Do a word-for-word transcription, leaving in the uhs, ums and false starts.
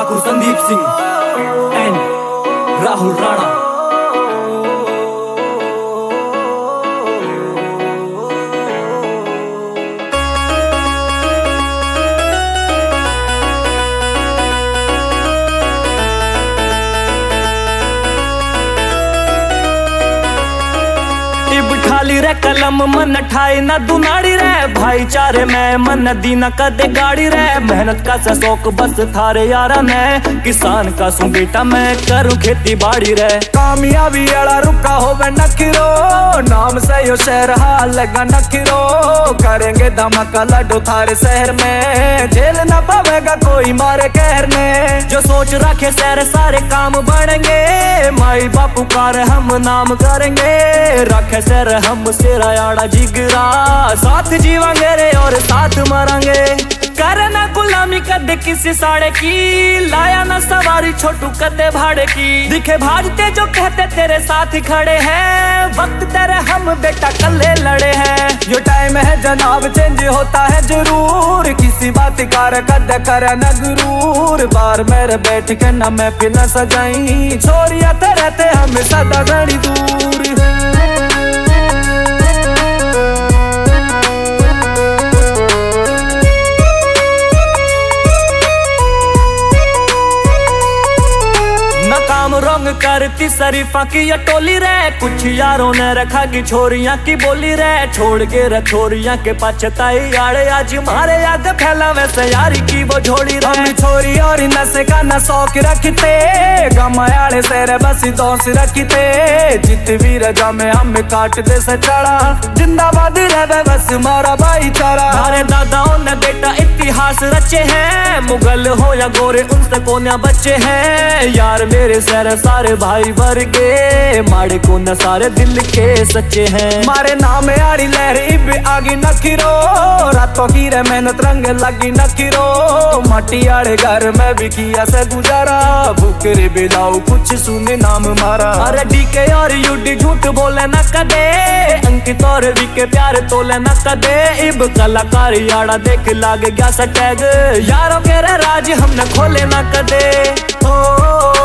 Thakur Sandeep Singh and Rahul Rana. खाली रे कलम मन ठाई ना दुनाड़ी रे, भाईचारे में मन दी न कदे गाड़ी रे। मेहनत का से शौक बस थारे यारा ने, किसान का सू बेटा मैं करूं खेती बाड़ी रे। कामयाबी अड़ा रुका होवे नखिरो, नाम से यो शहर हाल लगा नखिरो। करेंगे धमाका लड्डू थारे शहर में, झेल ना पावेगा कोई मारे कहर में। जो सोच रखे शहर सारे काम बढ़ेंगे, माई बापू कार हम नाम करेंगे। रखे शहर हम सेरा याड़ा जिगरा, साथ जीवांगे रे और साथ मरांगे। करना गुलामी कदे किसी साड़े की, लाया ना सवारी छोटू कदे भाड़े की। दिखे भाजते जो कहते तेरे साथ खड़े हैं, वक्त तेरे हम बेटा कल्ले लड़े हैं। जो टाइम है जनाब चेंज होता है जरूर, किसी बात कार कदे करे न गुरूर। बार मेरे बैठ के न मैं फिर न सजाई, छोरिया ते रहते हम सदा घड़ी दूर। रंग करती शरीफा की ये टोली रे, कुछ यारों ने रखा की छोरियां की बोली रे। छोड़ के रखोरियां के पछताई यारे, आज मारे याद फैला वैसे यारी की वो झोड़ी रे। हम छोरी और नशे का न शौक रखते, गमायाड़े से बस दोष रखते। जित भी रजा में हम काट दे से चढ़ा, जिंदाबाद रहे बस मारा भाईचारा। हमारे दादाओं ने बेटा इतिहास रचे हैं, मुगल हो या गोरे उनसे कोन्या बच्चे हैं। यार मेरे शहर सारे भाई वर्गे, माड़े को न सारे दिल के सच्चे हैं। मारे नाम आड़ी लहर इब आगे नखिरो, रातों की रे मेहनत रंग लगी नखिरो। माटी आड़े घर में भी किया से गुजारा, भूखे बिलाऊ कुछ सुने नाम मारा। अरे डीके और यूडी झूठ बोले न कदे, अंकित और विके प्यार तोले न कदे। इब कलाकारी आड़ा देख लागे गया सटैग, यारों के रे राज हमने खोले न कदे। ओ